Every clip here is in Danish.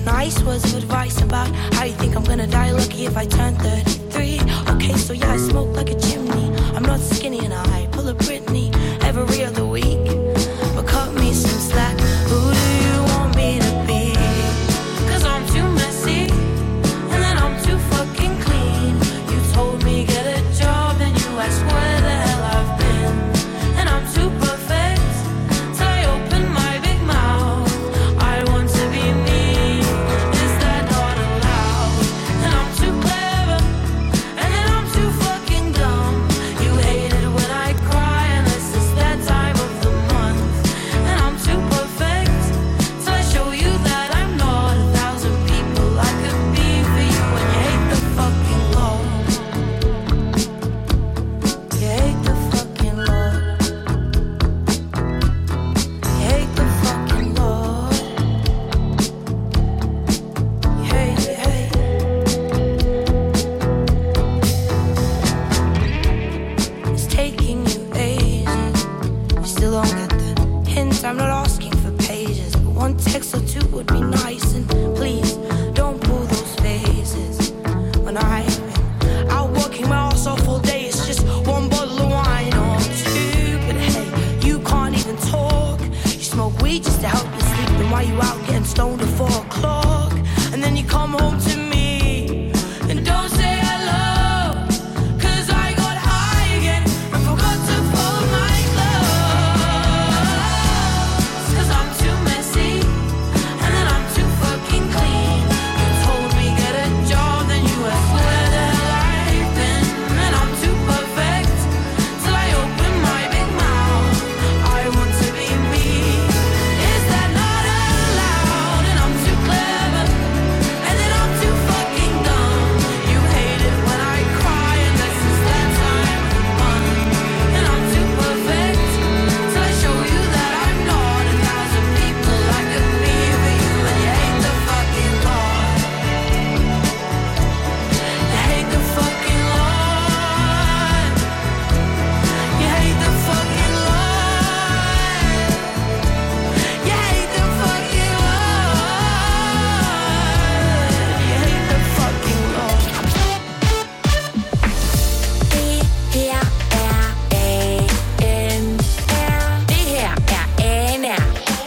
Nice words of advice about how you think I'm gonna die lucky if I turn 33. Okay, so yeah, I smoke like a chimney. I'm not skinny and I pull a Britney every other week. But cut me some slack. Who do you want me to be? 'Cause I'm too messy and then I'm too fucking clean. You told me get a job and you asked where the hell I've been. And I'm too perfect till I open my big mouth. I want to be me. Is that not allowed? And I'm too clever and then I'm too fucking dumb. You hate it when I cry unless it's that time of the month. And I'm too perfect till I show you that I'm not 1,000 people I could be for you. And you hate the fucking Lord. You hate the fucking Lord. You hate the fucking Lord. You hate, you hate. It's taking you ages. You still don't get the hint. I'm not asking for pages, but one text or two would be nice. And please don't pull those faces when I've been out working my ass off all day. It's just one bottle of wine or two. But hey, you can't even talk. You smoke weed just to help you sleep. And why you out getting stoned at 4 o'clock? And then you come home to me and don't say hello. 'Cause I got high again and forgot to fold my clothes. 'Cause I'm too messy and then I'm too fucking clean. You told me get a job, then you asked where the hell I've been. And I'm too perfect till I open my big mouth. I want to be me. Is that not allowed? And I'm too clever and then I'm too fucking dumb. You hate it when I cry unless it's that time of the month. And I'm too perfect till I show you that I'm not 1,000 people I could be for you. And you hate the fucking Lord. You hate the fucking Lord. You hate the fucking Lord. You hate the fucking Lord. You hate the fucking Lord. Det her er ANR. Det her er ANR.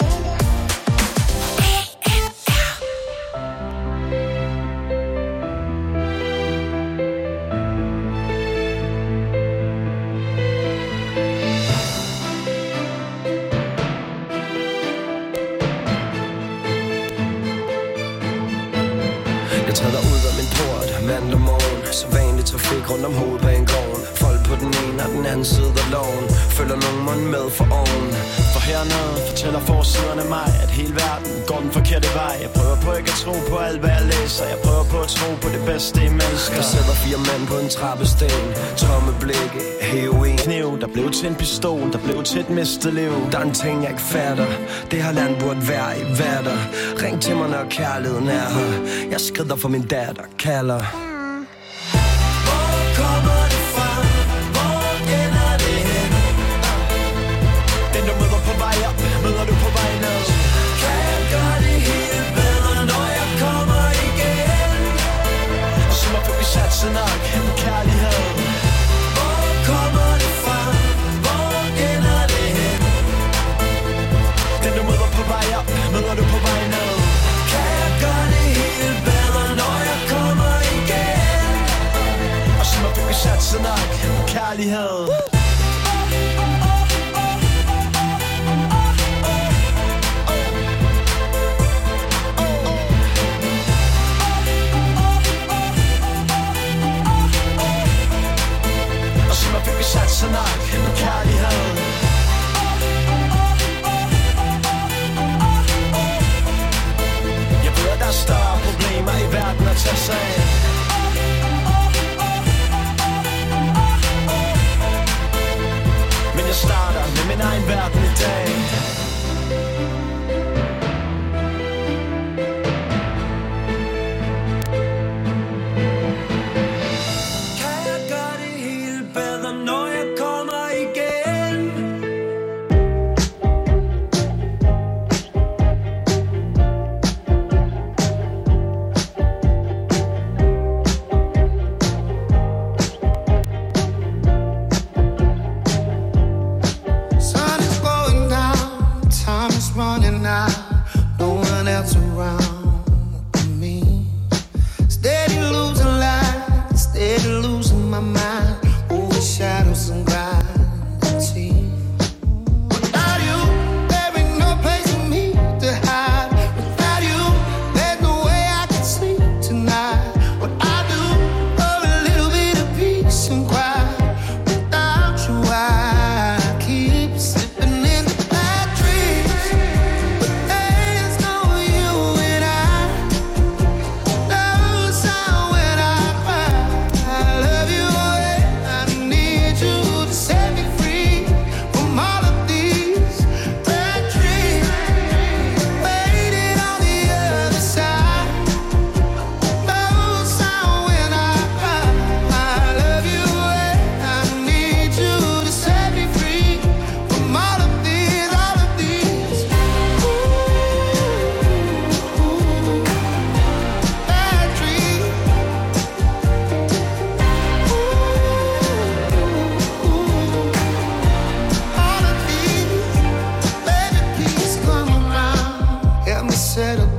Jeg træder ud af min port mandag morgen. Så vanlig trafik rundt om hovedbanegården. Folk på den ene og den anden side af loven. Følger nogen mund med for oven. For hernede fortæller forsiderne mig, at hele verden går den forkerte vej. Jeg prøver på ikke at tro på alt, hvad jeg læser. Jeg prøver på at tro på det bedste i mennesker. Der sidder 4 mænd på en trappesten. Tomme blikke, heroin. Kniv, der blev til en pistol, der blev til et mistet liv. Der er en ting jeg ikke fatter. Det her land burde være i vatter. Ring til mig når kærligheden er her. Jeg skrider for min datter, kalder. Den du møder på vej op, møder du på vej ned. Kan jeg gøre det hele bedre, når jeg kommer igen? Så må vi satse nok på kærlighed. Hvor kommer det fra? Hvor ender det hen? Den du møder på vej op, møder du på vej ned. Kan jeg gøre det hele bedre, når jeg kommer igen? Og så må vi satse nok på kærlighed. Og så må vi satse nok på kærlighed. Jeg ved, at der er større problemer i verden at tage sig af. Men jeg starter med min egen verden i dag. Kan jeg gøre det hele bedre, når jeg kommer igen?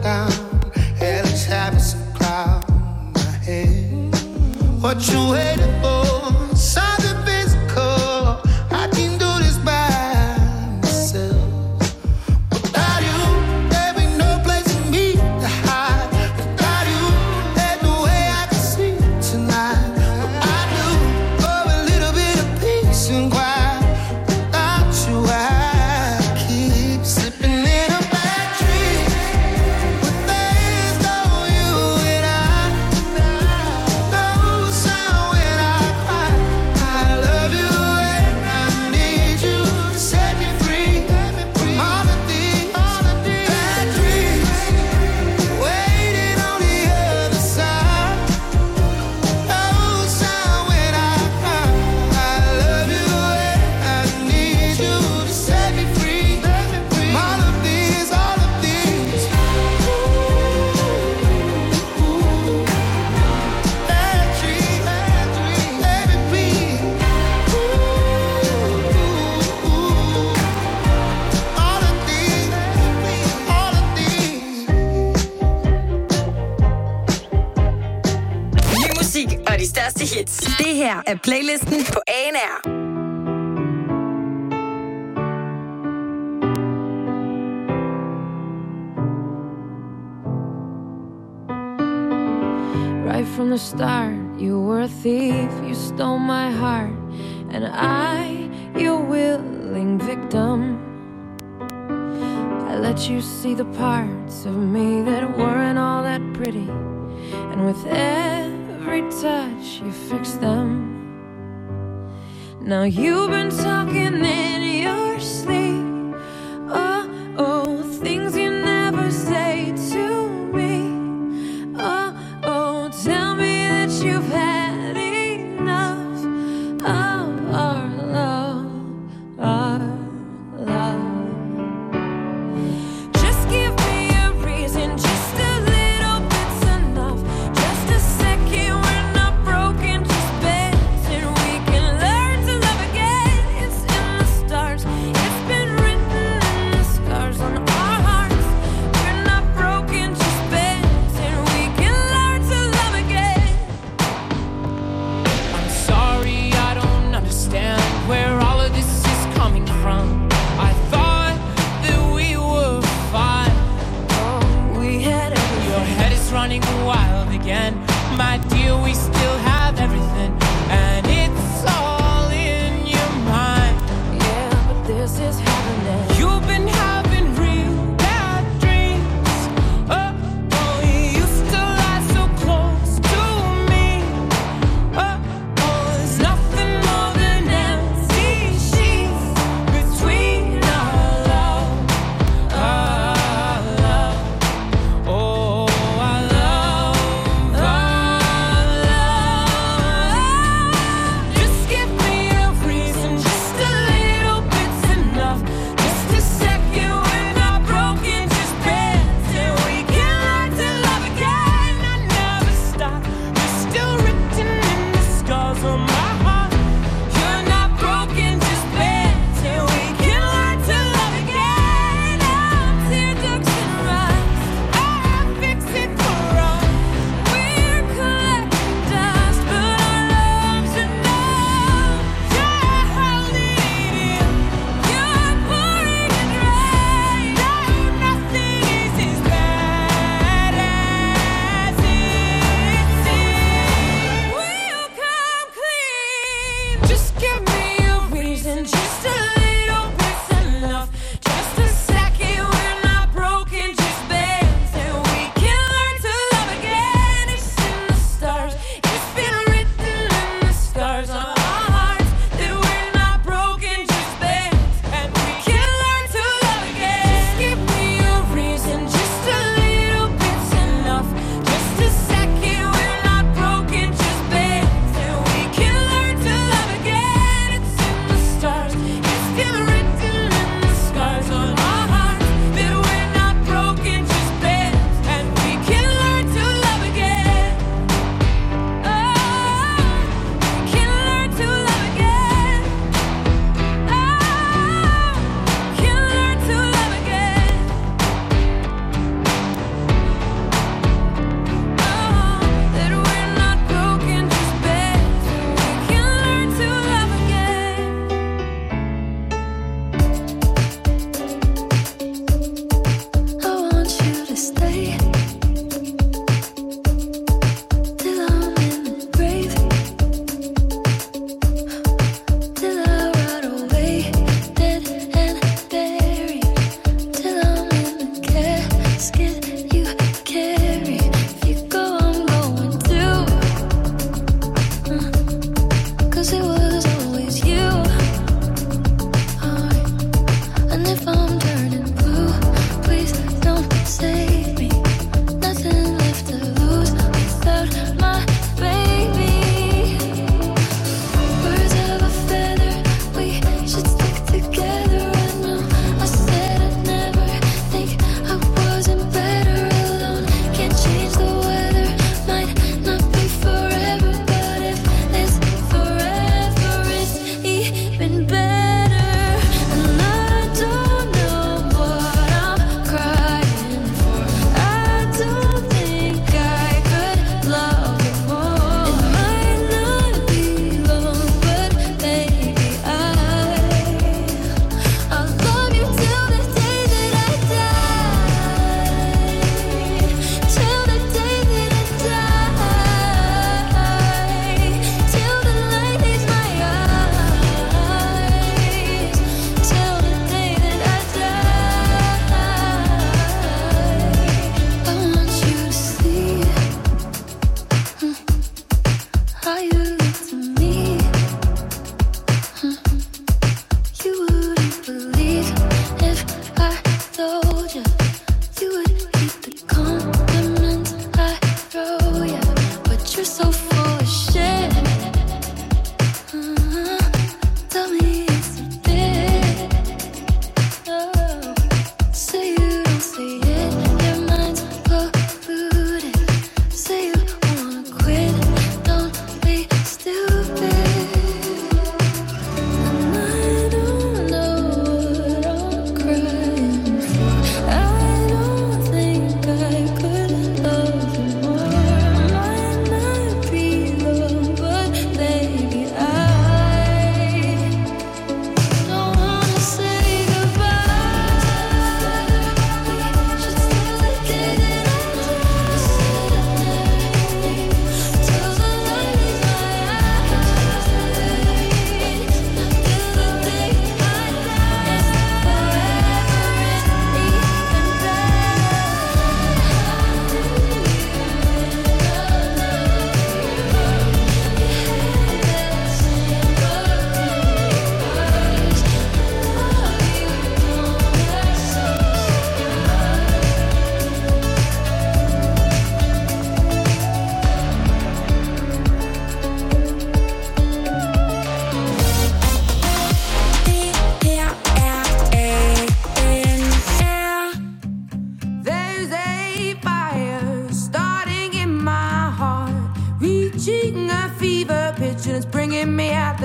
down. Hell is having some cloud in my head. What you waiting for? Something physical. I can do this by myself. Without you, there ain't no place for me to hide. Without you, there's no way I can sleep tonight. But I do for a little bit of peace and quiet. Without you, I keep slipping in a bad dream. But there's no you and I. No sound when I cry. I love you and I need you to set me free from all of these bad dreams. Waiting on the other side. No sound when I cry. I love you and I need you to set me free from all of these bad dreams. Baby, please. All of these. Ny musik og de største hits. Det her er playlisten på ANR. Right from the start, you were a thief, you stole my heart, and I, your willing victim. I let you see the parts of me that weren't all that pretty, and with every touch you fixed them. Now you've been talking in your sleep, oh, things you never say to me. Oh, tell me that you've had enough of our love, Just give me a reason, just a little bit's enough. Just a second, we're not broken, just bent, and we can learn to love again. It's in the stars, it's been written in the scars on our hearts. We're not broken, just bent, and we can learn to love again. I'm sorry, I don't understand where all of this is coming from. I thought that we were fine. We had everything. Your head is running wild again. My dear, we still have everything, and it's all in your mind. Yeah, but this is happening. You've been having real bad dreams. You used to lie so close to me. There's nothing more than empty sheets between our love. Oh, our love.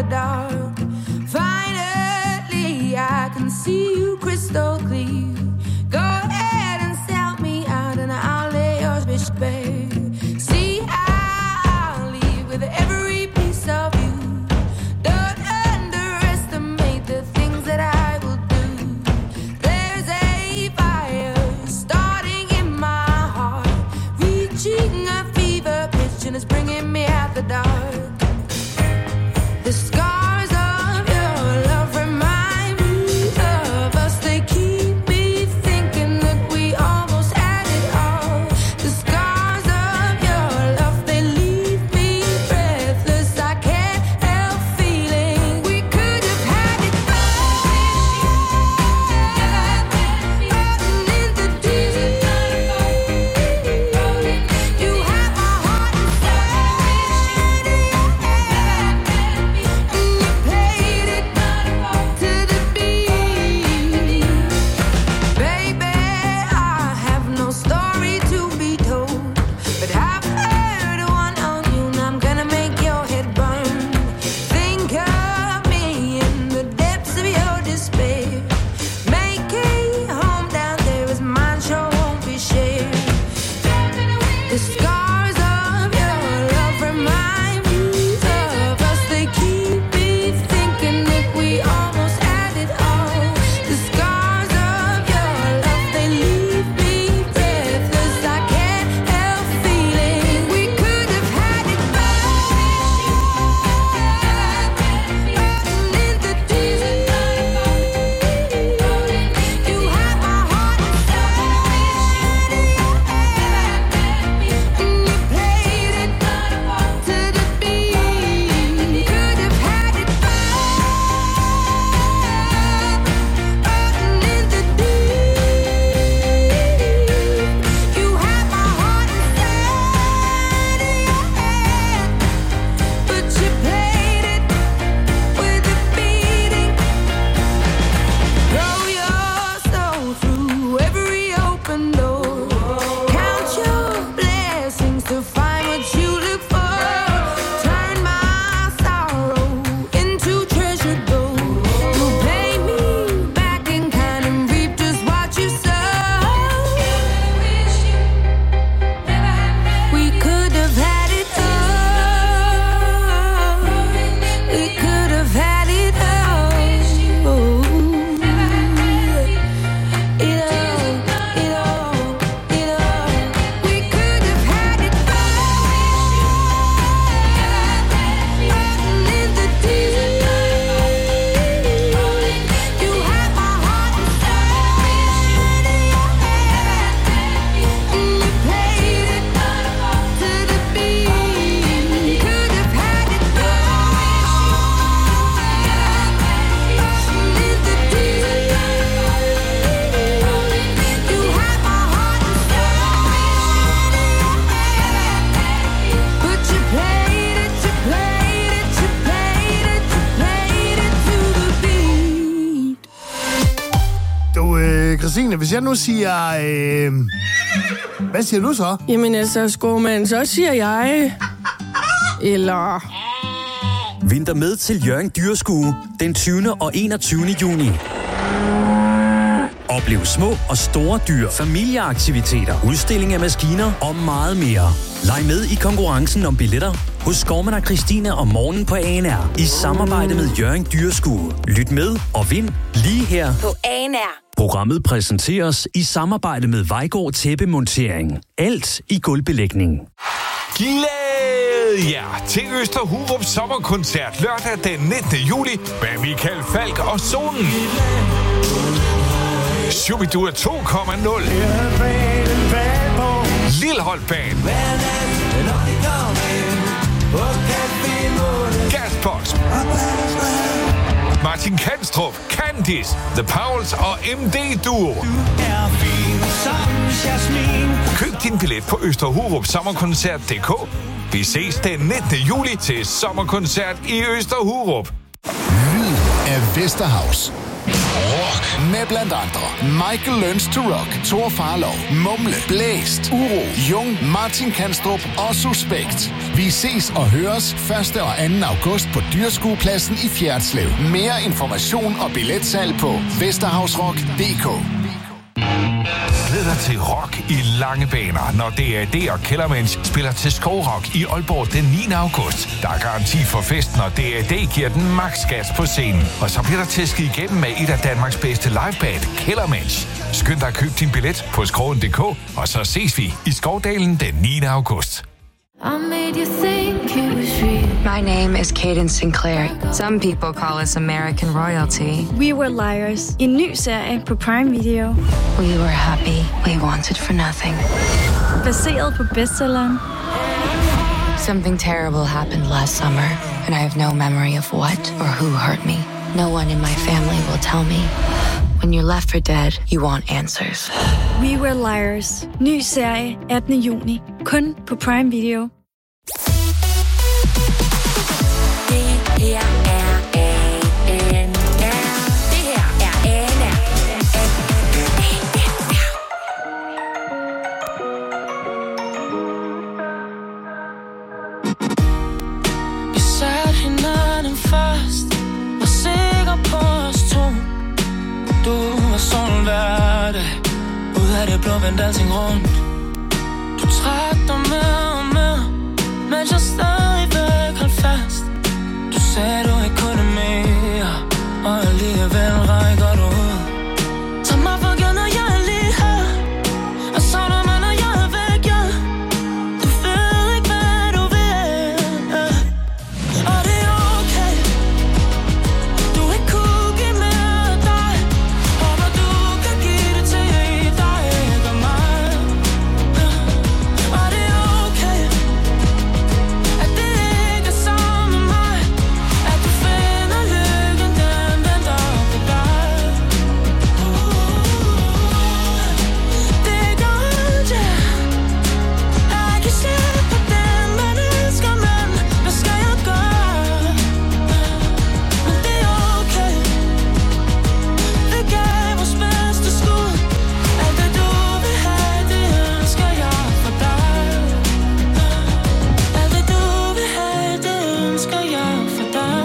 dark. Finally, I can see you crystal clear. Go ahead and sell me out and I'll lay yours bitch bare. See, I'll leave with every piece of you. Don't underestimate the things that I will do. There's a fire starting in my heart, reaching a fever pitch and it's bringing me out the dark. The scars of your love remind me of us. They keep me thinking that we almost had it all. The scars of your love, they leave me breathless. I can't help feeling we could have had it all. In the deep, you have my heart inside. You played it to the beat. Baby, I have no story to be told, but I've heard one on you and I'm gonna make your head burn. Think of me in the depths of your despair. Make a home down there as mine sure won't be shared. The scars of your love remind me of us. They keep me thinking that we almost had it all. The scars of your love, they leave me breathless. I can't help feeling we could have had it all. In the deep, you have my heart inside. You played it to the beat. Could have had it all. In the deep, you have my heart inside. But you played it with a beating. Throw your soul through every open door. Count your blessings to find what you look for. Turn my sorrow into treasured gold. You pay me back in kind and reap just what you sow. We could have had it all. We could have had it all. It all. We could have had it all. In the deep, you have my heart inside. You played it to the beat. Could have had it all. In the deep, you have my heart inside. But you played it to the beat. Du, Christine, hvis jeg nu siger... hvad siger du så? Jamen altså, skovmand, så siger jeg... Eller... Vinter med til Hjørring Dyrskue den 20. og 21. juni. Oplev små og store dyr, familieaktiviteter, udstilling af maskiner og meget mere. Leg med i konkurrencen om billetter hos Skovmand og Christine om morgenen på ANR i samarbejde med Hjørring Dyrskue. Lyt med og vind lige her På ANR. Programmet præsenteres i samarbejde med Vejgaard Tæppemontering. Alt i gulvbelægning. Glæd jer til Øster Hurup Sommerkoncert lørdag den 19. juli med Michael Falk og Sonen. Shubidua 2,0. Lillehold Band. Gasbox. Martin Kanstrup, Candice, The Pauls og MD Duo. Køb din billet på Østerhurup Sommerkoncert.dk. Vi ses den 19. juli til sommerkoncert i Østerhurup. Lyd af Vesterhavs. Rock. Med blandt andre Michael Learns to Rock, Thor Farlov, Mumle, Blæst, Uro, Jung, Martin Kanstrup og Suspekt. Vi ses og høres 1. og 2. august på Dyrskuepladsen i Fjerdslev. Mere information og billetsalg på vesterhavsrock.dk. Glæd dig til rock i lange baner, når D.A.D. og Kellermans spiller til Skovrock i Aalborg den 9. august. Der er garanti for festen, og D.A.D. giver den maks gas på scenen. Og så bliver der tæsket igennem med et af Danmarks bedste liveband, Kellermans. Skynd dig at købe din billet på skroen.dk, og så ses vi i Skovdalen den 9. august. I made you think it was real. My name is Cadence Sinclair. Some people call us American royalty. We Were Liars. En ny serie på Prime Video. We were happy. We wanted for nothing. Baseret på bestselleren. Something terrible happened last summer, and I have no memory of what or who hurt me. No one in my family will tell me. When you're left for dead, you want answers. We Were Liars. Ny serie 18. juni. Kun på Prime Video. Det her er ANR. Det her er ANR. Vi satte hinanden fast, var sikker på os to. Du var sådan hver dag, ud af det blå vendte alting rundt. Du trak dig med og med, mens jeg stadigvæk holdt fast. Du sagde du ikke kunne mere, og alligevel rækker du ud. Tag mig for givet, når jeg er lige her, og savner mig, når jeg er væk, ja. Du ved ikke, hvad du vil, ja. Og det er okay, du ikke kunne give mere af dig. Håber du kan give det til dig, ikke mig, ja. Og det er okay, at det ikke er sammen med mig. At du finder lykken, den venter på dig. Det gør ondt, ja. Jeg kan slippe på den, man elsker, men hvad skal jeg gøre? Men det er okay, vi gav vores bedste skud. Alt det du vil have, det ønsker jeg for dig. Alt det du vil have, det ønsker jeg for dig.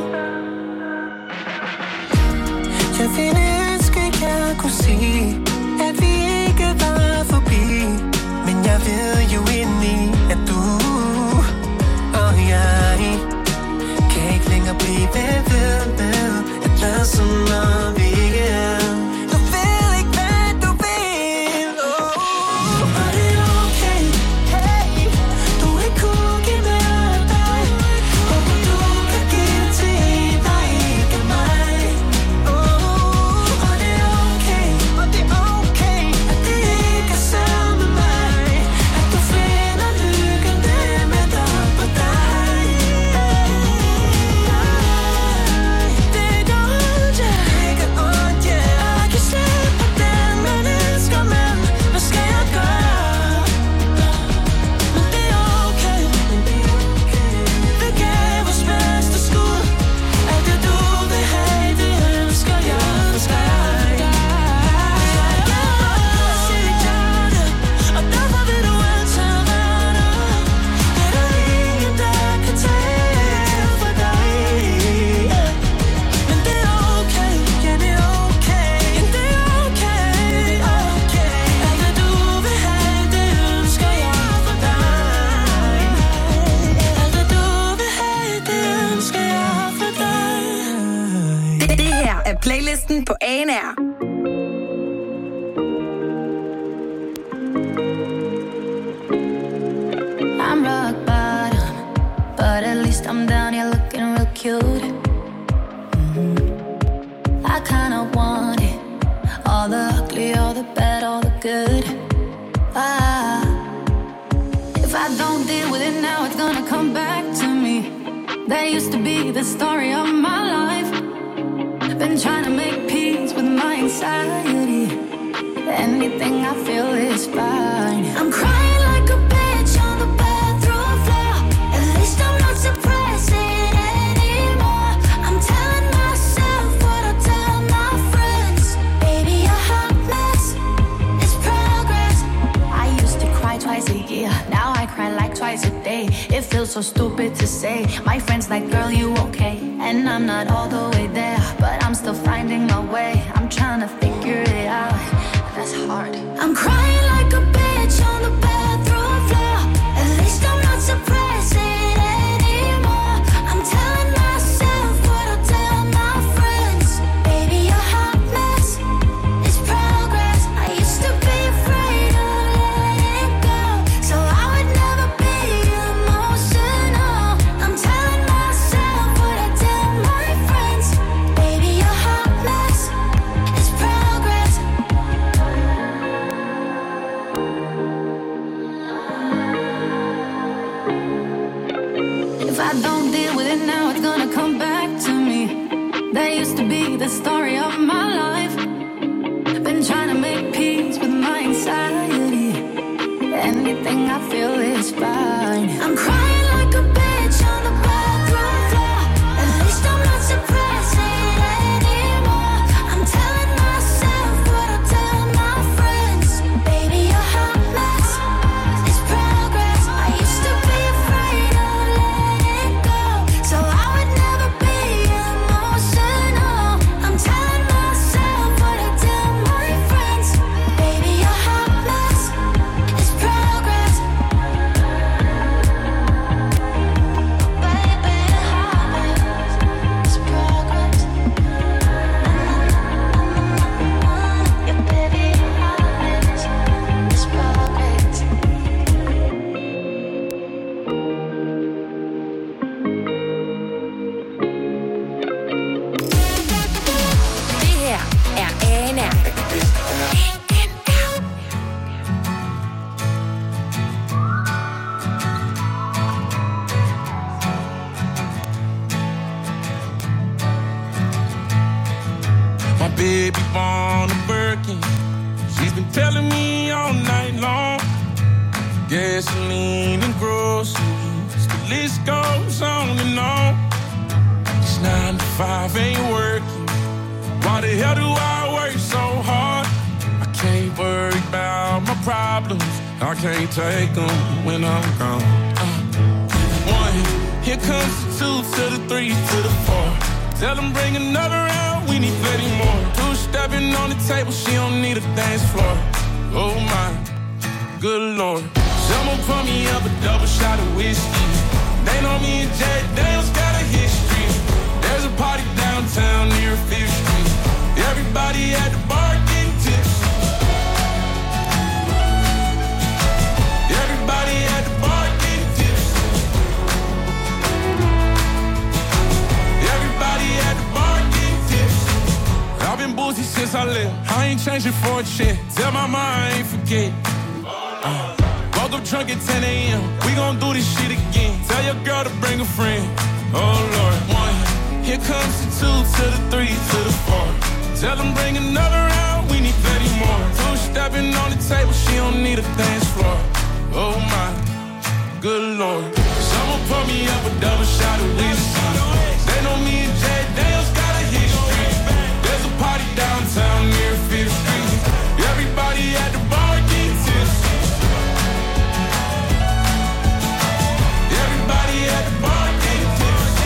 Jeg ville ønske, jeg kunne sige, at vi ikke var forbi. Men jeg ved jo indeni, at du og jeg kan ikke længere blive ved med at lade som om vi ikke er. Du ved ikke, hvad du vil, oh. Og det er okay, hey, du ikke kunne give mere af dig. Håber du kan give til dig, ikke mig, oh. Og det er okay, at det ikke er sammen med mig. At du finder lykken, det med dig på dig. Det gør ondt, ja. Jeg kan slippe på den, man elsker, men hvad skal jeg gøre? Men det er okay, vi gav vores bedste skud. Alt det du vil have, det ønsker jeg for dig. Jeg er sit hjerte, og derfor vil du altid være der. Det er der ingen, der kan tage fra dig. Men det er okay, ja det er okay, det er okay, okay. Alt det du vil have, det ønsker jeg for dig. Alt det du vil have, det ønsker jeg for dig. Det her er playlisten på ANR. I'm rock bottom, but at least I'm down here looking real cute. I kinda want it, all the ugly, all the bad, all the good. If I don't deal with it now, it's gonna come back to me. That used to be the story of my life. Been trying to make peace with my anxiety. Anything I feel is fine. I'm crying like a bitch on the bathroom floor. At least I'm not suppressing anymore. I'm telling myself what I tell my friends. Now I cry like twice a day. It feels so stupid to say. My friends like, girl, you okay? And I'm not all the way there, but I'm still finding my way. I'm trying to figure it out. That's hard. I'm crying like a bitch on the bathroom floor. At least I'm not suppressing anymore. I'm telling myself what I'll tell my friends. Baby, you're a hot mess. It's progress. I used to be afraid of letting go, so I would never be emotional. I'm telling myself what I tell my friends. Baby, you're a hot mess. It's progress. If I don't deal with it now, it's gonna come back to me. That used to be the story of my life. Been trying to make peace with my anxiety. Anything I feel is fine. I'm crying like a bitch on the bathroom floor. At least I'm not suppressing anymore. I'm telling myself what I'll tell my friends. Baby, you're a hot mess. It's progress. I used to be afraid of letting go, so I would never be emotional. I'm telling myself what I tell my friends. Baby, you're a hot mess. It's progress. Baby, hot mess. It's progress. Yeah, baby, hot mess. It's progress. Det her er ANR. My baby born a Birkin. She's been telling me all night long. Gasoline and groceries, the list goes on and on. It's 9 to 5, ain't working. Why the hell do I work so hard? I can't worry about my problems. I can't take them when I'm gone. 1, here comes the 2 to the 3 to the 4. Tell them bring another round, we need plenty more. 2 stepping on the table, she don't need a dance floor. Oh my, good Lord. Someone pour me up a double shot of whiskey. They know me and Jay Daniels got a history. There's a party downtown near 5th Street. Everybody at the bar getting tips. Everybody at the bar getting tips. Everybody at the bar getting tips. I've been boozy since I left. I ain't changing for a check. Tell my mind I ain't forget. Woke up drunk at 10 a.m. We gon' do this shit again. Tell your girl to bring a friend. Oh Lord. 1, here comes the 2 to the 3 to the 4. Tell them bring another round, we need plenty more. 2 stepping on the table, she don't need a dance floor. Oh my, good Lord. Someone pour me up a double shot of whiskey. They know me and Jay Daniels got a history. There's a party downtown near 5th Street. Everybody at the bar getting tipsy. Everybody at the bar getting tipsy.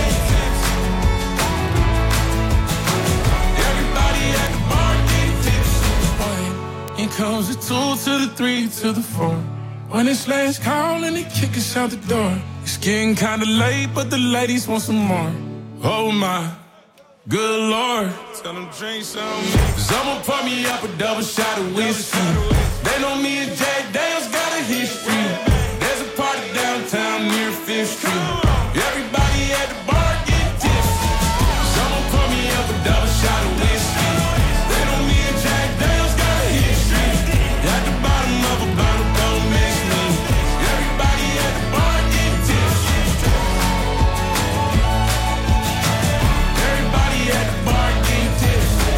Everybody at the bar getting tipsy. Here comes the 2 to the 3 to the 4. When it's last call and they kick us out the door. It's getting kinda late, but the ladies want some more. Oh my, good Lord. Tell them drink some. Someone pour me up a double shot of whiskey. They know me and Jay Daniels got a history. There's a party downtown near 5th Street. Everybody at the bar getting tipsy. Someone pour me up a double shot of whiskey. They know me and Jay Daniels got a history. At the bottom of a bottle, don't miss me. Everybody at the bar getting tipsy. Everybody at the bar getting tipsy.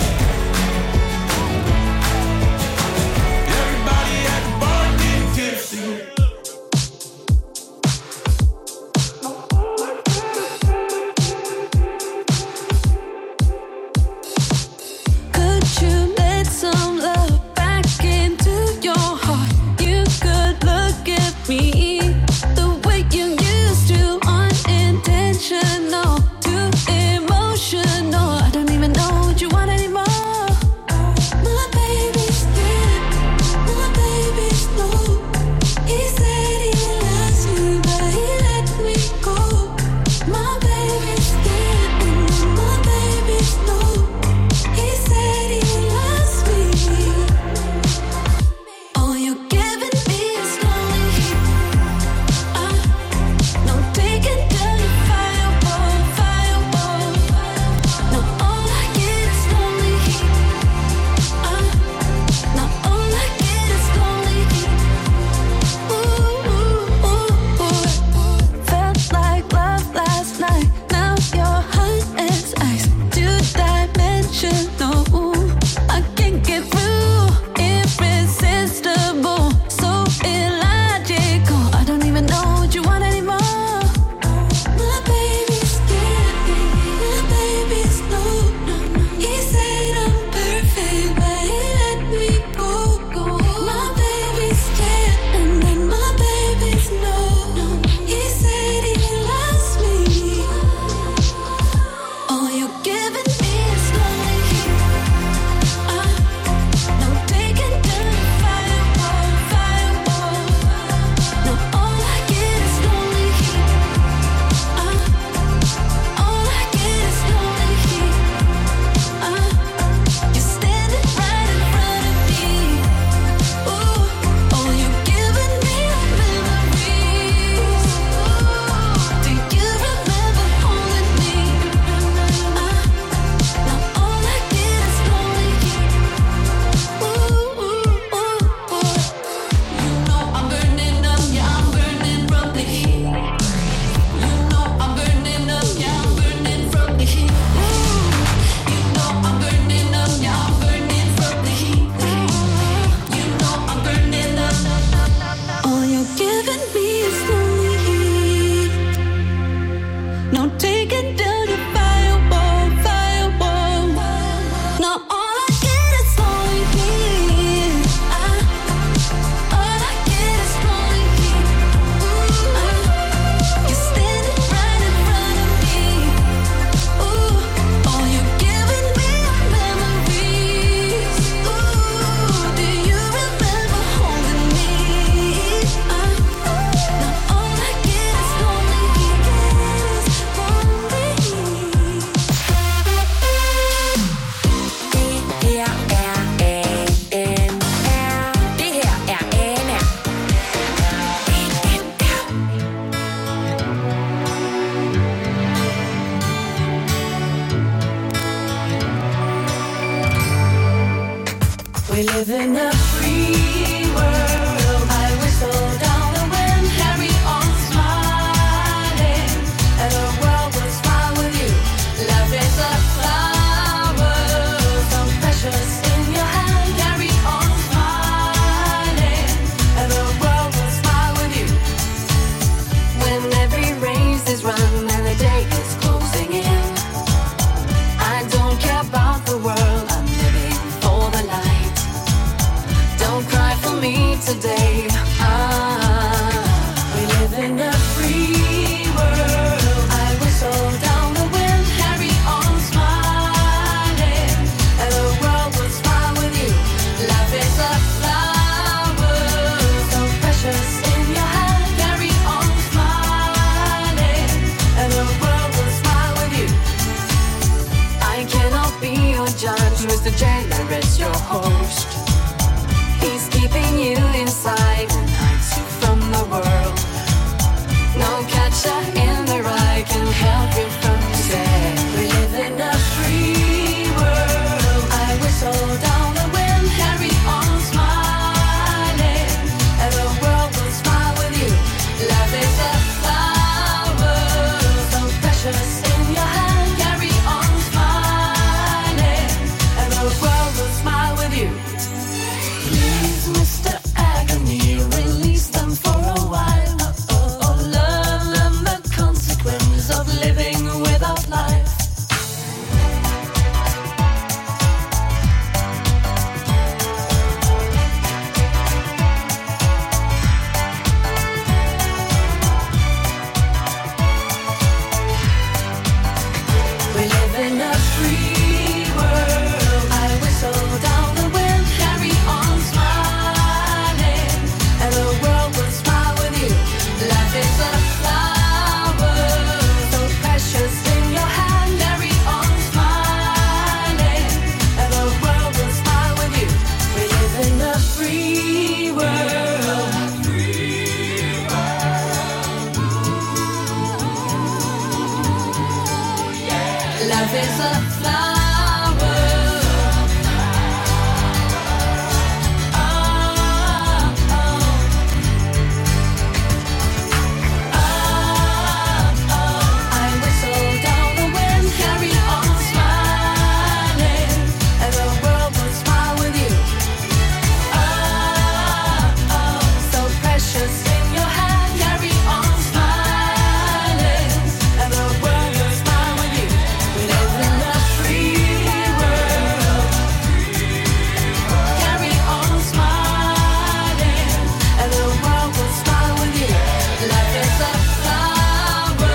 Everybody at the bar getting tipsy. live in a free world. I whistle down the wind, carry on smiling, and the world will smile with you. Love is a flower, so precious in your hand. Carry on smiling, and the world will smile with you. When every race is run and the day is closing in, I don't care about the world. I'm living for the light. Don't cry for me today. We live in a free world. I whistle down the wind, carry on smiling, and the world will smile with you. Love is a flower, so precious in your hand. Carry on smiling, and the world will smile with you. I cannot be your judge, Mr. Jailer is your host. He's keeping you inside and hides you from the world. No catcher in the rye can help you from today. We live in a free world. I whistle down the wind, carry on smiling, and the world will smile with you. Love is a flower, so precious in your hand. Carry on smiling, and the world will smile with you. Please, Mr. Agony, release them for a while. Learn them the consequence of living without life. We live in a free world. I whistle down the wind, carry on smiling, and the world will smile with you. Life is a flower, so precious in your hand. Carry on smiling, and the world will smile with you. We live in a free world. Love is a flower. I whistle down the wind, carry on smiling, and the world will smile with you. So precious in your hand, carry on smiling, and the world will smile with you. We live in a free world. Carry on smiling, and the world will smile with you. Life is a flower.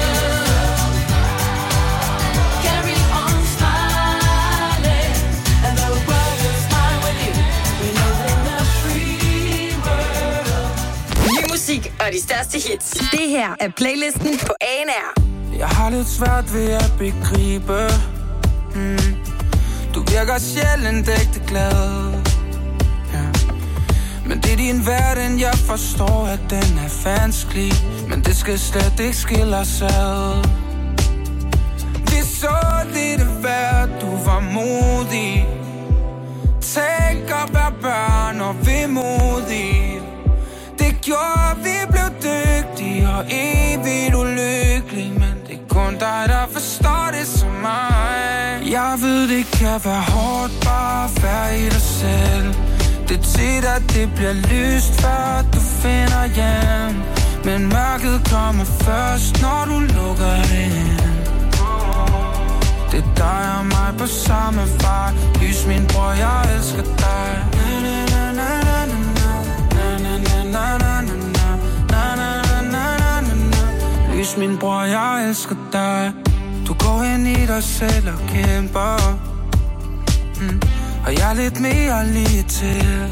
Carry on smiling, and the world will smile with you. We live in a free world. Ny musik og de største hits. Det her er playlisten på ANR. Jeg har lidt svært ved at begribe. Du virker sjældent ægte glad. Men det er din verden, jeg forstår, at den er vanskelig. Men det skal slet ikke skille os ad. Vi så lidt værd, du var modig. Tænk at være børn og vemodig. Det gjorde, vi blev dygtige og evigt ulykkelige. Men det er kun dig, der forstår det som mig. Jeg ved, det kan være hårdt bare at være i dig selv. Det er tit, at det bliver lyst, før du finder hjem. Men mørket kommer først, når du lukker det ind. Det er dig og mig på samme vej. Lys, min bror, jeg elsker dig. Lys, min bror, jeg elsker dig. Du går ind i dig selv og kæmper. Og jeg er lidt mere lige til.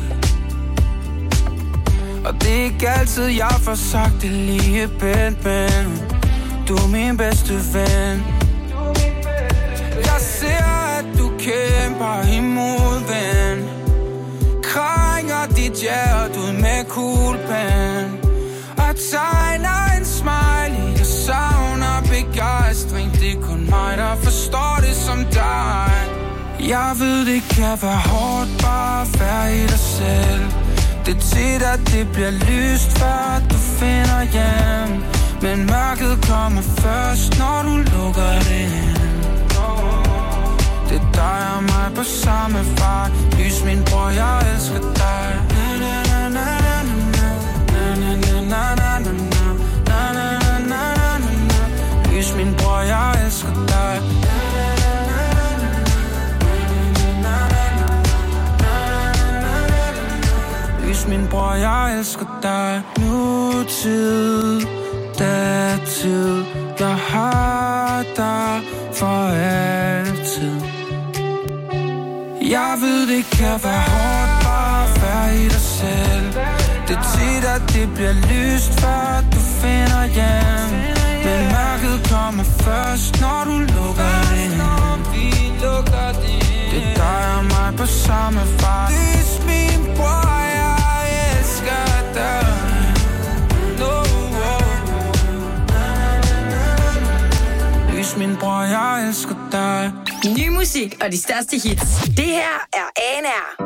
Og det er ikke altid, jeg får sagt det lige pænt, men du er min bedste ven. Jeg ser, at du kæmper imod, ven. Krænger dit hjerte ud med kuglepen. Og tegner en smiley. Jeg savner begejstring. Det er kun mig, der forstår det som dig. Jeg ved, det kan være hårdt bare at være i dig selv. Det er tit, at det bliver lyst, før du finder hjem. Men mørket kommer først, når du lukker det ind. Det er dig og mig på samme fart. Lys min bror, jeg elsker dig. Lys min bror, jeg elsker dig. Lys min bror, jeg elsker dig. Nutid, datid, jeg har dig for altid. Jeg ved, det kan være hårdt bare at være i dig selv. Det er tit, at det bliver lyst, før du finder hjem. Men mørket kommer først, når du lukker det ind. Det er dig og mig på samme fart. Lys min bror, jeg elsker dig. Lys min bror, jeg elsker dig. Ny musik og de største hits. Det her er ANR.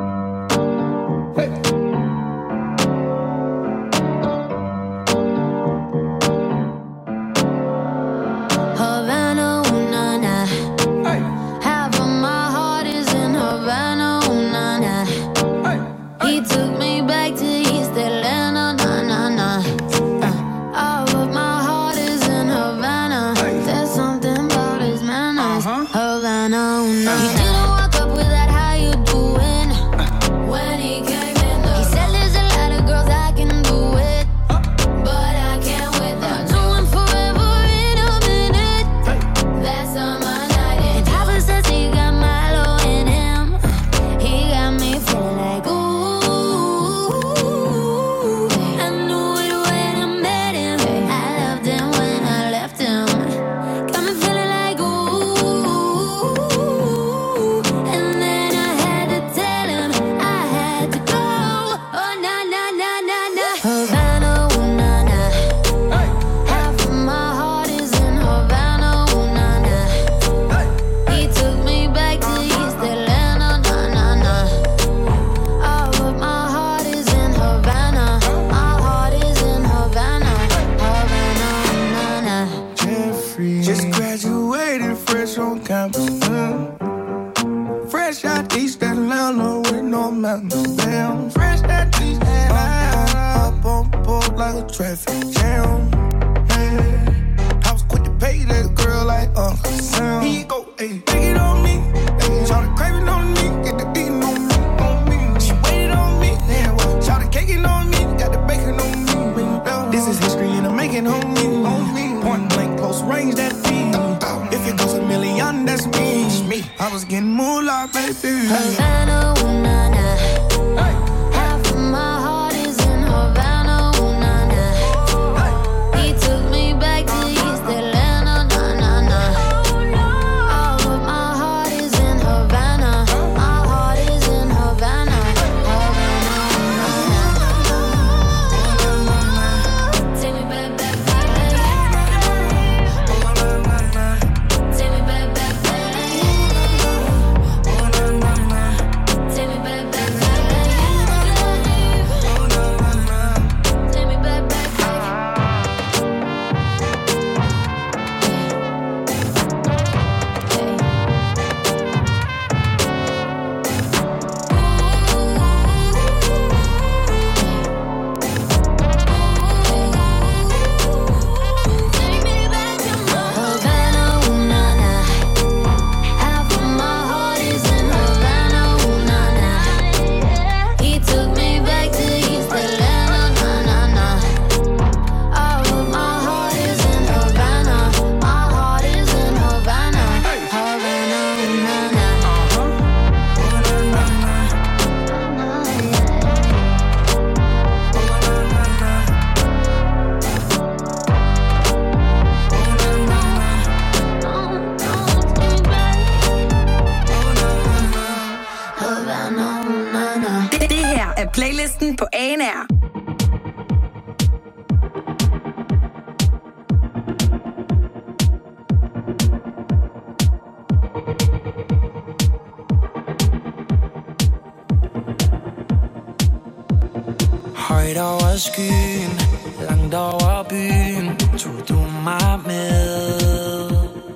Playlisten på ANR. Midt over skyen, langt over byen, tog du mig med.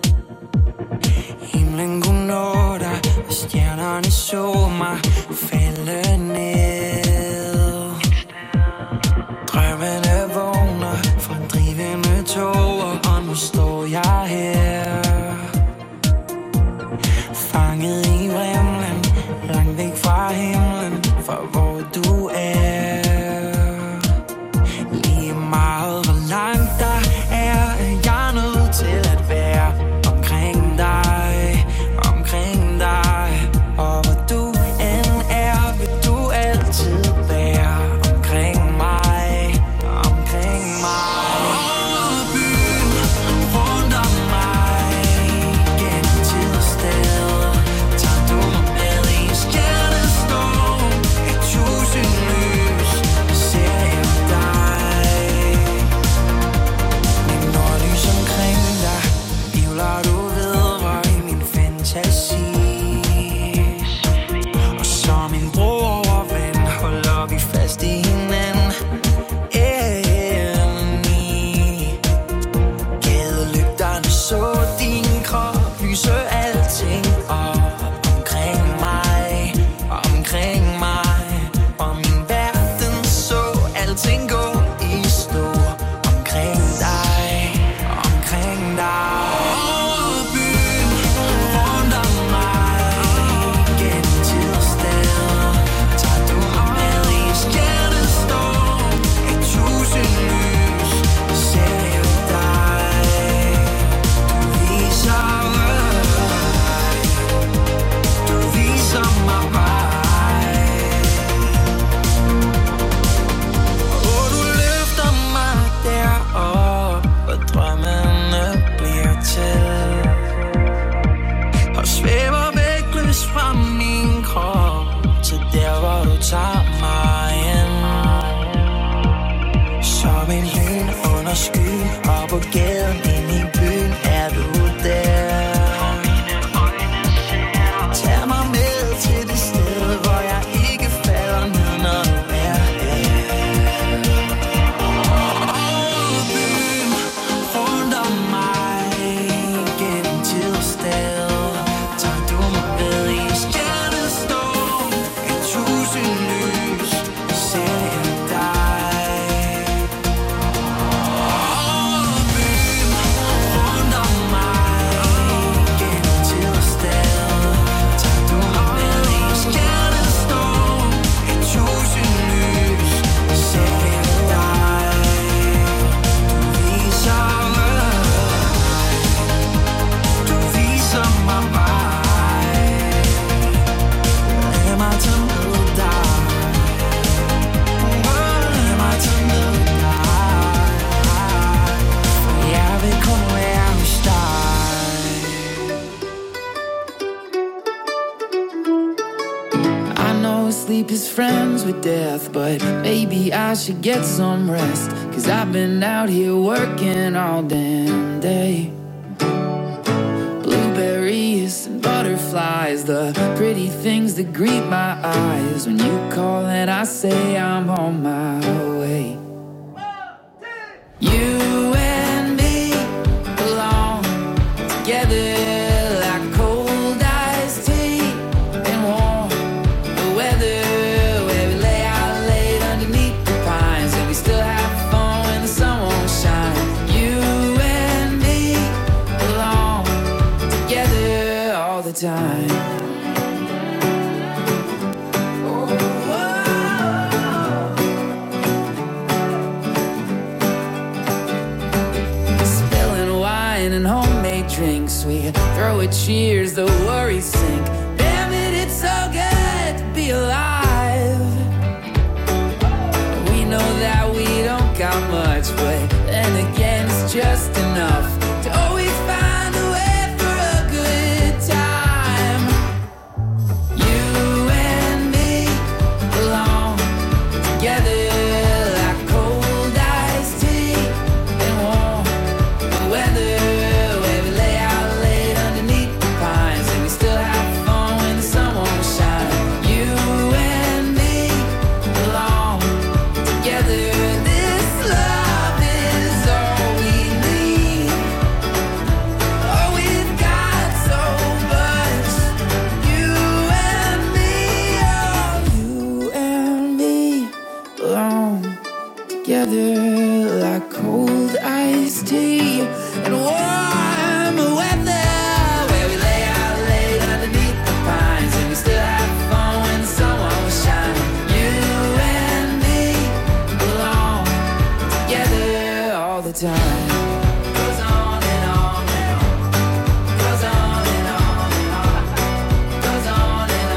Himlen kunne nå dig, og stjernerne så mig falde ned. Drømmene vågner fra en drivende tog, og nu står jeg her, fanget i vrimlen, langt væk fra himlen, fra hvor du er. Lige meget hvor langt der er jeg nødt til at være omkring dig, omkring dig. Og hvor du end er, vil du altid være omkring mig, omkring mig. Over byen, rundt om mig, gennem tid og sted, tager du mig med i stjernestorm. Et tusind lys, ser jeg dig. Min nordlys omkring dig, hivler du videre i min fantasi. Og som en bro over vand, holder vi fast i hinanden. Gadelygterne så din krop, lyser alting op omkring mig, omkring mig. Og min verden så alting gå i stå omkring dig, omkring dig. Over byen, rundt om mig, gennem tid og sted, tager du mig med i stjernestorm. Et tusind lys, ser jeg dig. Du viser vej, du viser mig vej. Og du løfter mig derop, hvor drømmene bliver til, og svæver vægtløs fra min krop, til der hvor du tager mig hen. Som en lyn under skyen, og på gaden ind i byen er du der. Tag mig med til det sted, hvor jeg ikke falder ned, når du er her. Over byen, rundt om mig, gennem tid og sted, tager du mig med i stjernestorm. Et tusind lys, ser jeg dig. Over byen, rundt om mig, gennem tid og sted, tager du mig med i stjernestorm. Et tusind lys, ser jeg dig. Du viser vej, du viser mig vej. Lad mig tage med dig, lad mig tage med dig, for jeg vil kun være hos dig. I know sleep is friends with death, but maybe I should get some rest. 'Cause I've been out here working all damn day. Blueberries and butterflies, the pretty things that greet my eyes. When you call and I say I'm on my way. You and me belong together like cold iced tea and warm the weather, where we lay out late underneath the pines, and we still have fun when the sun won't shine. You and me belong together all the time. Spilling wine and homemade drinks, we throw a cheers, the worries sink. Damn it, it's so good to be alive. We know that we don't got much, but then again it's just enough to always find a way for a good time. You and me belong together like cold iced tea and warm the weather, where we lay out late underneath the pines, and we still have fun when the sun won't shine. You and me belong together Goes on and on and on. Goes on and on and on. Goes on and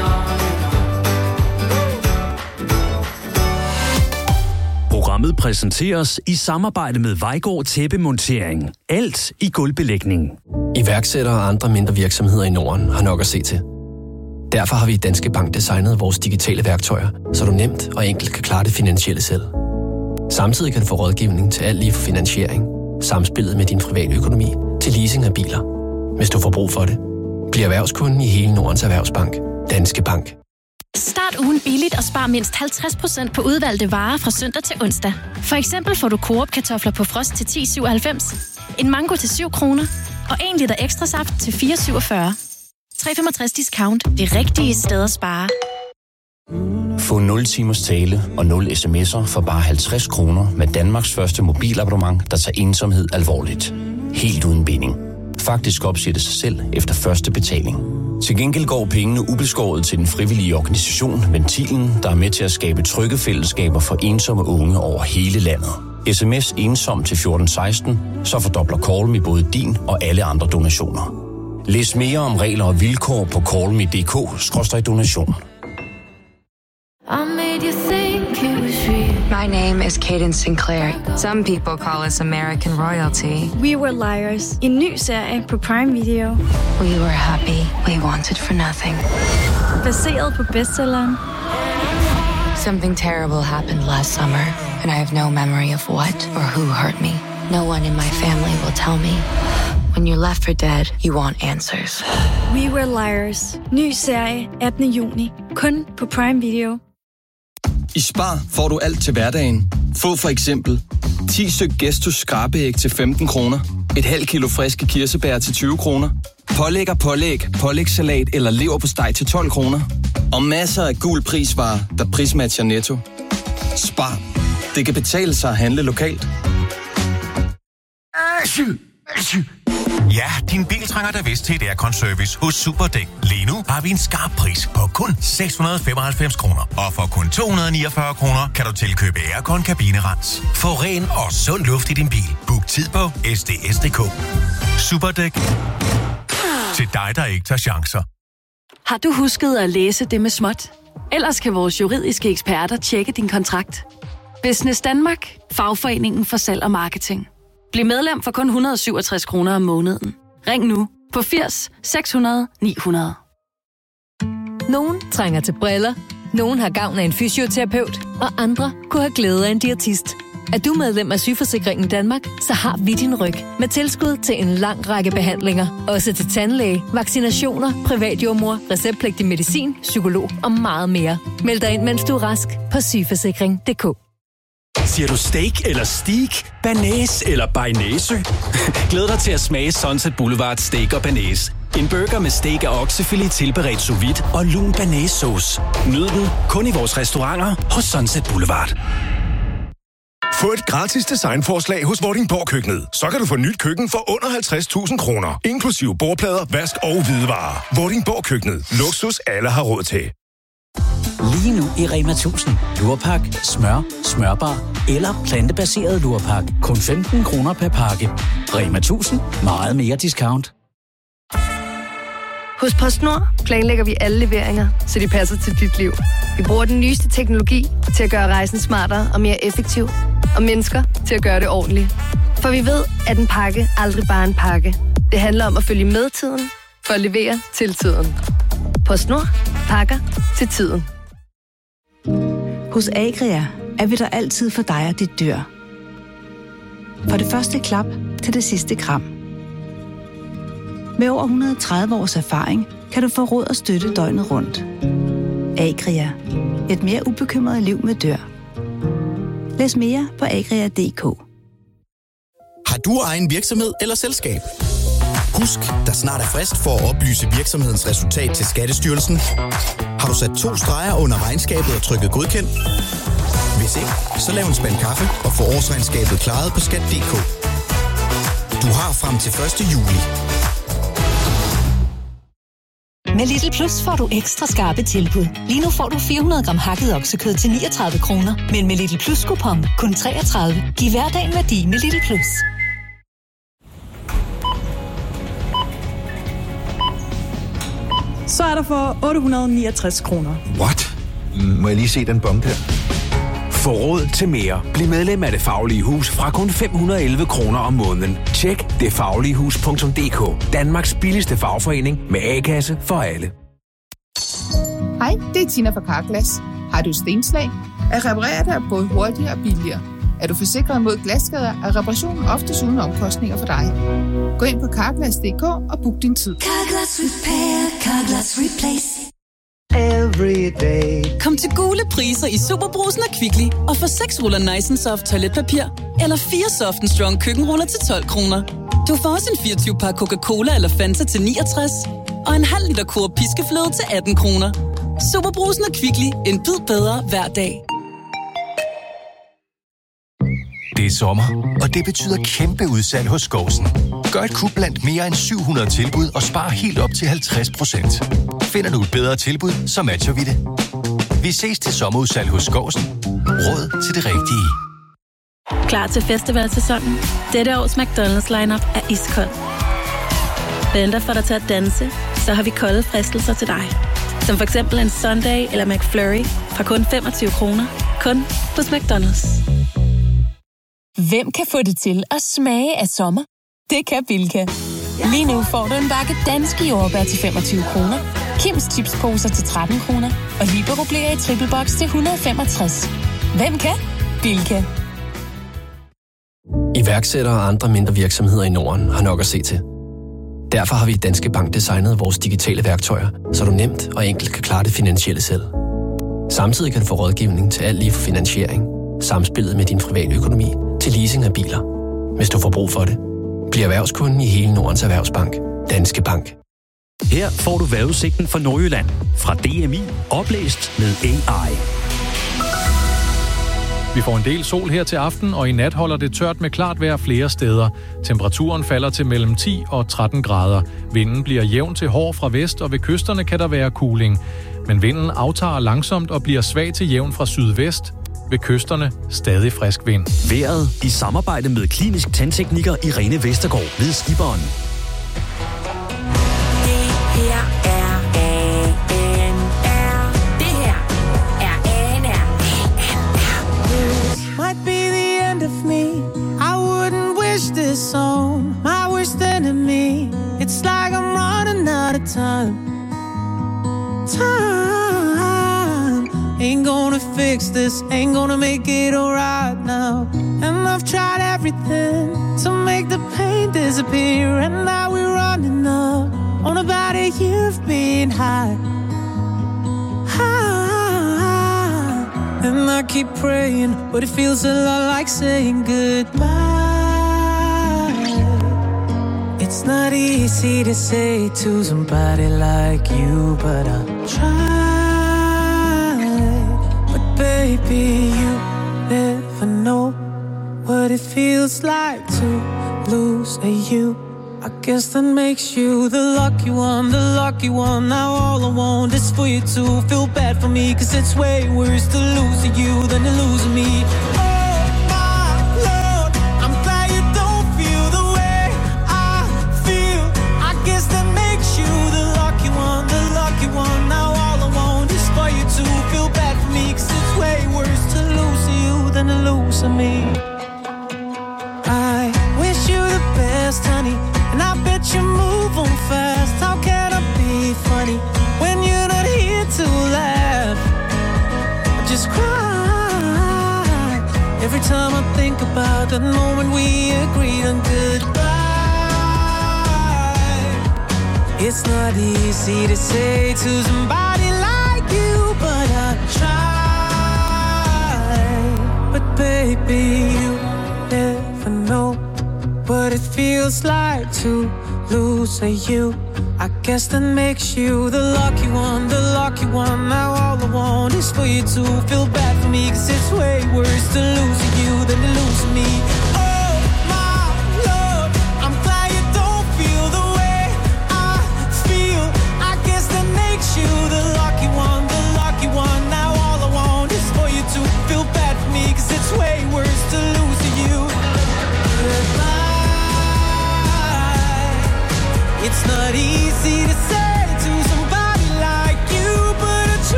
on. Programmet præsenteres i samarbejde med Vejgaard Tæppemontering. Alt i gulvbelægning. Iværksættere og andre mindre virksomheder i Norden har nok at se til. Derfor har vi i Danske Bank designet vores digitale værktøjer, så du nemt og enkelt kan klare det finansielle selv. Samtidig kan du få rådgivning til alt lige fra finansiering, samspillet med din private økonomi til leasing af biler. Hvis du får brug for det, bliv erhvervskunde i hele Nordens Erhvervsbank. Danske Bank. Start ugen billigt og spar mindst 50% på udvalgte varer fra søndag til onsdag. For eksempel får du Coop kartofler på frost til 10,97, en mango til 7 kroner og 1 liter ekstra saft til 4,47. 365 discount. Det rigtige sted at spare. Få 0 timers tale og 0 sms'er for bare 50 kroner med Danmarks første mobilabonnement, der tager ensomhed alvorligt. Helt uden binding. Faktisk opsætter sig selv efter første betaling. Til gengæld går pengene ubeskåret til den frivillige organisation Ventilen, der er med til at skabe trygge fællesskaber for ensomme unge over hele landet. SMS ensom til 1416, så fordobler Call Me både din og alle andre donationer. Læs mere om regler og vilkår på callme.dk/donation. My name is Cadence Sinclair. Some people call us American royalty. We Were Liars. En ny serie på Prime Video. We were happy. We wanted for nothing. Baseret på bestselleren. Something terrible happened last summer, and I have no memory of what or who hurt me. No one in my family will tell me. When you're left for dead, you want answers. We Were Liars. Ny serie 18. juni. Kun på Prime Video. I Spar får du alt til hverdagen. Få for eksempel 10 styk Gestus skrabeæg til 15 kroner, et halvt kilo friske kirsebær til 20 kroner, pålæg og pålæg, pålægssalat eller leverpostej til 12 kroner, og masser af gul prisvarer, der prismatcher Netto. Spar. Det kan betale sig at handle lokalt. Ja, din bil trænger da vist til et aircon-service hos Superdæk. Lige nu har vi en skarp pris på kun 695 kroner. Og for kun 249 kroner kan du tilkøbe aircon-kabinerens. Få ren og sund luft i din bil. Book tid på sds.dk. Superdæk. Til dig, der ikke tager chancer. Har du husket at læse det med småt? Ellers kan vores juridiske eksperter tjekke din kontrakt. Business Danmark. Fagforeningen for salg og marketing. Bliv medlem for kun 167 kroner om måneden. Ring nu på 80 600 900. Nogen trænger til briller, nogen har gavn af en fysioterapeut, og andre kunne have glæde af en diætist. Er du medlem af Sygeforsikringen Danmark, så har vi din ryg med tilskud til en lang række behandlinger. Også til tandlæge, vaccinationer, privatjordmor, receptpligtig medicin, psykolog og meget mere. Meld dig ind, mens du er rask på sygeforsikring.dk. Siger du steak eller steak? Banæs eller bearnaise? Glæd dig til at smage Sunset Boulevard Steak og Banæs. En burger med steak og oksefilet tilberedt sous vide og lun banæssauce. Nyd den kun i vores restauranter hos Sunset Boulevard. Få et gratis designforslag hos Vordingborg Køkkenet. Så kan du få nyt køkken for under 50.000 kroner. Inklusive bordplader, vask og hvidevarer. Vordingborg Køkkenet. Luksus alle har råd til. Lige nu i Rema 1000. Lurpak, smør, smørbar eller plantebaseret lurpak. Kun 15 kroner per pakke. Rema 1000. Meget mere discount. Hos PostNord planlægger vi alle leveringer, så de passer til dit liv. Vi bruger den nyeste teknologi til at gøre rejsen smartere og mere effektiv. Og mennesker til at gøre det ordentligt. For vi ved, at en pakke aldrig bare er en pakke. Det handler om at følge med tiden, for at levere til tiden. PostNord. Pakker til tiden. Hos Agria er vi der altid for dig og dit dyr. For det første klap til det sidste kram. Med over 130 års erfaring kan du få råd og støtte døgnet rundt. Agria. Et mere ubekymret liv med dyr. Læs mere på agria.dk. Har du egen virksomhed eller selskab? Husk, der snart er frist for at oplyse virksomhedens resultat til Skattestyrelsen. Har du sat 2 streger under regnskabet og trykket godkendt? Hvis ikke, så lav en spand kaffe og få årsregnskabet klaret på skat.dk. Du har frem til 1. juli. Med Lidl Plus får du ekstra skarpe tilbud. Lige nu får du 400 gram hakket oksekød til 39 kroner. Men med Lidl Plus-kupon kun 33. Giv hverdagen værdi med Lidl Plus. så er der for 869 kroner. What? Må jeg lige se den bong der? Få råd til mere. Bliv medlem af Det Faglige Hus fra kun 511 kroner om måneden. Tjek detfagligehus.dk. Danmarks billigste fagforening med A-kasse for alle. Hej, det er Tina fra Carglass. Har du stenslag? At reparere det er både hurtigere og billigere. Er du forsikret mod glasskader, er reparationen oftest uden omkostninger for dig. Gå ind på Carglass.dk og book din tid. Carglass Repair, Carglass Replace. Every day. Kom til Gule priser i Superbrugsen og Kvickly og få 6 ruller Nice & Soft toiletpapir eller 4 Soft & Strong køkkenruller til 12 kroner. Du får også en 24-pakke Coca-Cola eller Fanta til 69 og en halv liter Coop piskefløde til 18 kroner. Superbrugsen og Kvickly. En bid bedre hver dag. Det er sommer, og det betyder kæmpe udsalg hos Skousen. Gør et kub blandt mere end 700 tilbud og spar helt op til 50%. Finder du et bedre tilbud, så matcher vi det. Vi ses til sommerudsalg hos Skousen. Råd til det rigtige. Klar til festivalsæsonen? Dette års McDonald's lineup er iskold. Venter for dig til at danse, så har vi kolde fristelser til dig. Som for eksempel en Sundae eller McFlurry fra kun 25 kroner. Kun hos McDonald's. Hvem kan få det til at smage af sommer? Det kan Bilka. Lige nu får du en bakke danske jordbær til 25 kroner, Kims chipsposer til 13 kroner og Libero Blære i triple box til 165. Hvem kan? Bilka. Iværksættere og andre mindre virksomheder i Norden har nok at se til. Derfor har vi i Danske Bank designet vores digitale værktøjer, så du nemt og enkelt kan klare det finansielle selv. Samtidig kan du få rådgivning til alt lige fra finansiering, samspillet med din private økonomi til leasing af biler. Hvis du får brug for det, bliv erhvervskunden i hele Nordens Erhvervsbank. Danske Bank. Her får du vejrudsigten for Nordjylland fra DMI, oplæst med AI. Vi får en del sol her til aften, og i nat holder det tørt med klart vejr flere steder. Temperaturen falder til mellem 10 og 13 grader. Vinden bliver jævn til hård fra vest, og ved kysterne kan der være kuling. Men vinden aftager langsomt og bliver svag til jævn fra sydvest. Ved kysterne stadig frisk vind. Vejret i samarbejde med klinisk tandtekniker Irene Vestergaard ved Skiberen. Might be the end of me. I wouldn't wish this on my worst enemy. It's like I'm running out of time. Ain't gonna fix this, ain't gonna make it alright now. And I've tried everything to make the pain disappear. And now we're running up on about a year of being high. And I keep praying, but it feels a lot like saying goodbye. It's not easy to say to somebody like you, but I'll try. But baby, you never know what it feels like to lose a you. I guess that makes you the lucky one, the lucky one. Now all I want is for you to feel bad for me, 'cause it's way worse to lose you than to lose me. Oh my Lord, I'm glad you don't feel the way I feel. I guess that makes you the lucky one, the lucky one. Now all I want is for you to feel bad for me, 'cause it's way worse to lose you than to lose me. I wish you the best, honey, and I bet you move on fast. How can I be funny when you're not here to laugh? I just cry every time I think about that moment we agreed on goodbye. It's not easy to say to somebody like you, but I try. But baby, you never know what it feels like to lose a you. I guess that makes you the lucky one, the lucky one. Now all I want is for you to feel bad for me, 'cause it's way worse to lose you than to lose me. Oh my Lord, I'm glad you don't feel the way I feel. I guess that makes you the lucky one, the lucky one. Now all I want is for you to feel bad for me, 'cause it's way worse to lose you. Goodbye. It's not easy to say to somebody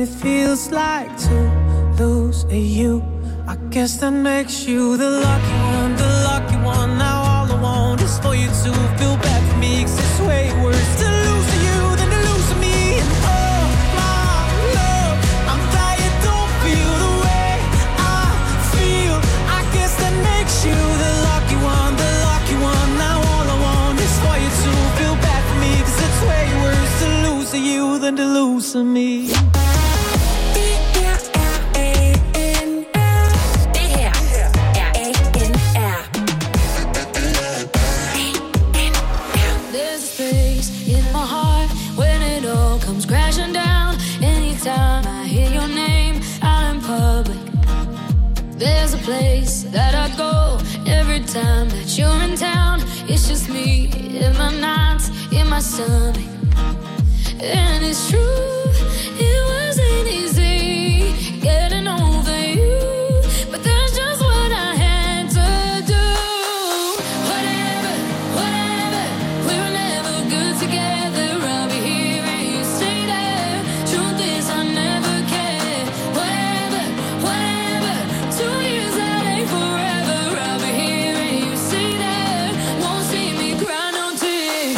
it feels like to lose you. I guess that makes you the lucky one, the lucky one. Now all I want is for you to feel bad for me, 'cause it's way worse to lose you than to lose me. And oh my love, I'm glad you don't feel the way I feel. I guess that makes you the lucky one, the lucky one. Now all I want is for you to feel bad for me, 'cause it's way worse to lose you than to lose me. Crashing down anytime I hear your name out in public. There's a place that I go every time that you're in town. It's just me in my nights, in my stomach. And it's true, it wasn't easy getting over you, but that's just what I had to do. Whatever, whatever, we were never good together. I'll be here and you stay there. Truth is I never cared. Whatever, whatever, 2 years that ain't forever. I'll be here and you stay there. Won't see me cry no tears.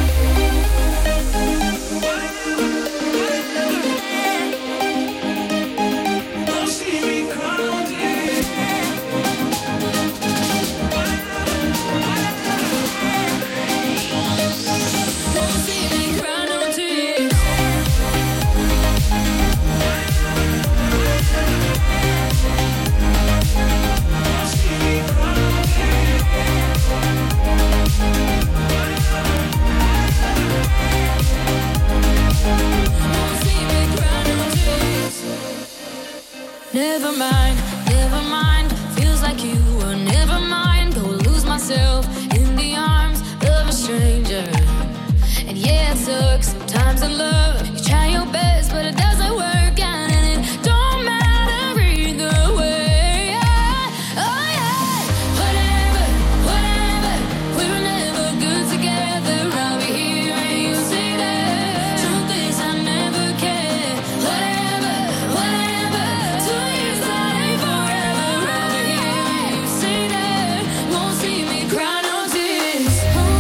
Never mind, never mind. Feels like you were never mind. Go lose myself in the arms of a stranger. And yeah, it sucks sometimes in love. You try your best, but it doesn't work out, and it don't matter either way. Oh yeah, whatever, whatever. We were never good together. I'll be here and you stay there. Truth is I never cared. Whatever, whatever. 2 years that ain't forever. I'll be here and you stay there. Won't see me cry no tears.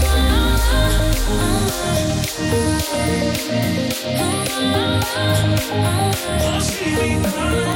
Won't see me cry no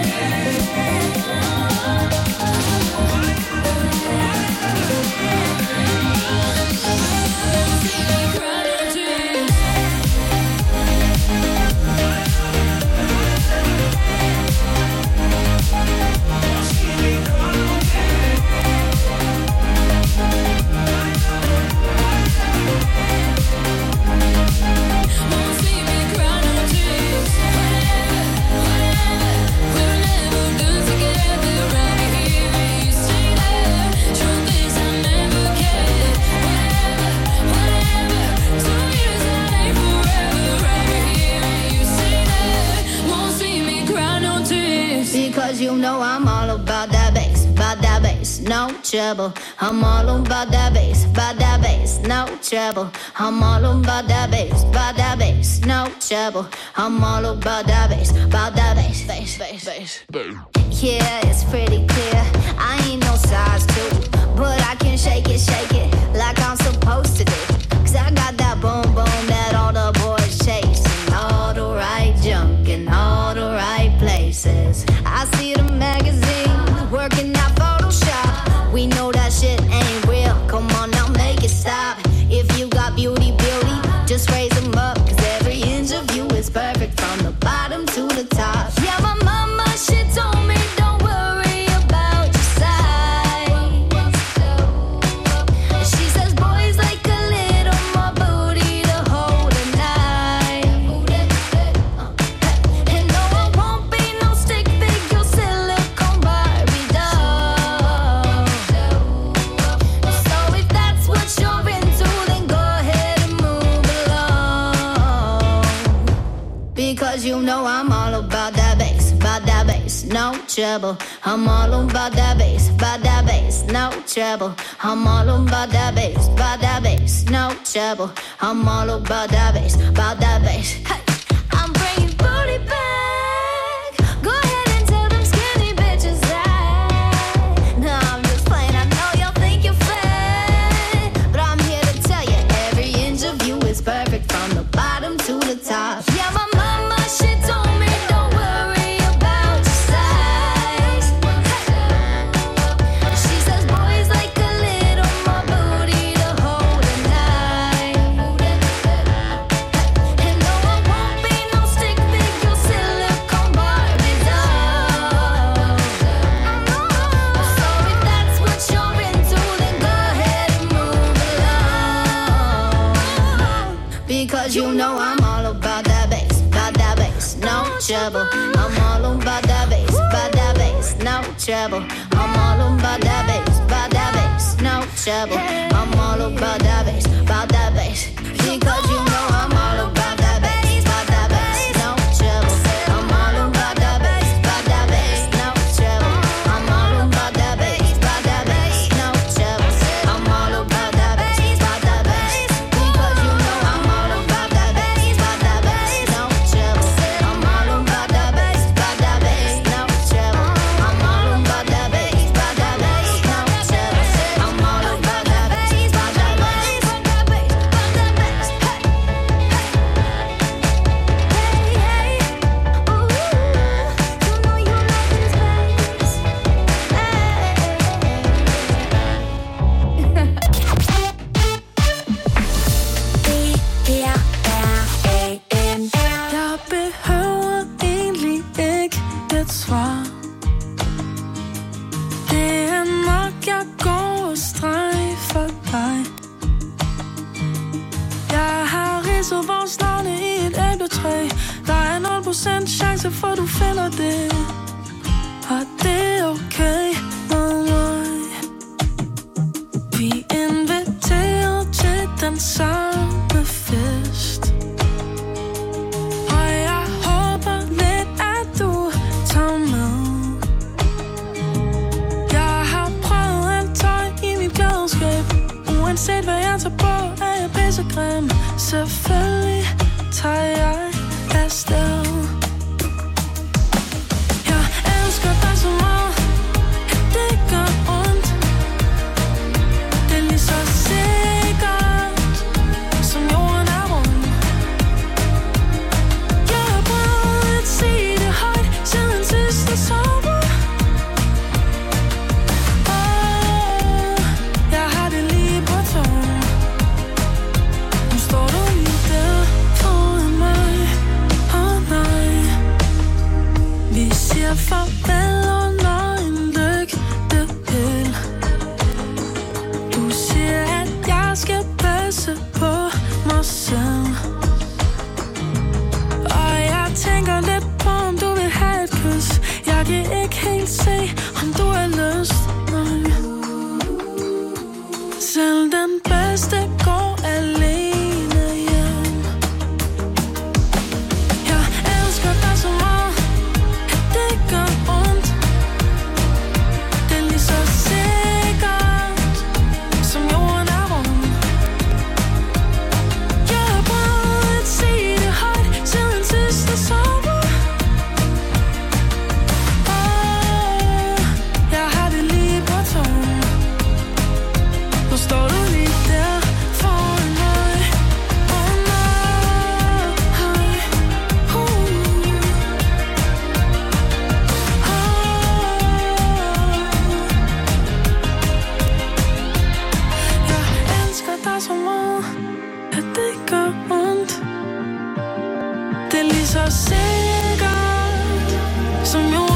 Because you know I'm all about that bass, no trouble. I'm all about that bass, no trouble. I'm all about that bass, no trouble. I'm all about that bass, bass. Yeah, it's pretty clear. I ain't no size 2, but I can shake it like I'm supposed to do. 'Cause I got that boom boom that all the boys chase, and all the right junk in all the right places. I see the magazine working out Photoshop. We know that shit ain't real. Come on now, make it stop. If you got beauty, just raise them up. 'Cause every inch of you is perfect from the bottom to the top. Yeah, my mama, she told me don't worry about your size. She says boys like a little more booty to hold at night. And no, I won't be no stick figure silicone Barbie doll. So if that's what you're into, then go ahead and move along. Because you know I'm all about that bass, no trouble. I'm all about that bass, no trouble. I'm all about that bass, no trouble. I'm all about that bass, Hey, I'm bringing booty back. trouble. I'm all about that bass, no trouble. I'm all about that bass, no trouble. I'm all about that bass, because you know I'm all about that bass, no trouble. I'm all about that bass, no trouble. I'm all about that bass, no trouble. I'm all about that bass, because you know I'm all about that bass, no trouble. I'm all about that bass, no trouble. I'm all about that bass, no trouble. I'm all about that bass, Jeg behøver egentlig ikke et svar. Det er nok, jeg går og strejfer dig. Jeg har ridset vores navne i et æbletræ. Der er 0% chance for, du finder det. Og det er okay med mig. Vi inviterer til den samme fest. Og jeg håber lidt, at du tager med. Jeg har prøvet alt tøj i mit klædeskab. Uanset hvad jeg tager på, er jeg pissegrim. Selvfølgelig tager jeg afsted. Jeg elsker dig så meget, at det gør ondt. Det er lige så sikkert, som jorden er rund. Jeg har prøvet at sige det højt, siden sidste sommer. Jeg har det lige på tungen. Nu står du lige der foran mig. Nej, vi siger farvel under en lygtepæl. Du siger, at jeg skal passe på mig selv. Og jeg tænker lidt på, om du vil have et kys. Jeg kan ikke helt se, om du har lyst. Nej. Selv den bedste går alene hjem. Jeg elsker dig så meget, at det gør ondt. Det er lige så sikkert, som jorden er rund. Jeg har prøvet at sige det højt, siden sidste sommer. Jeg har det lige på tungen. Nu står du lige der foran mig. Jeg elsker dig så meget, at det gør ondt. Det er lige så sikkert, som jorden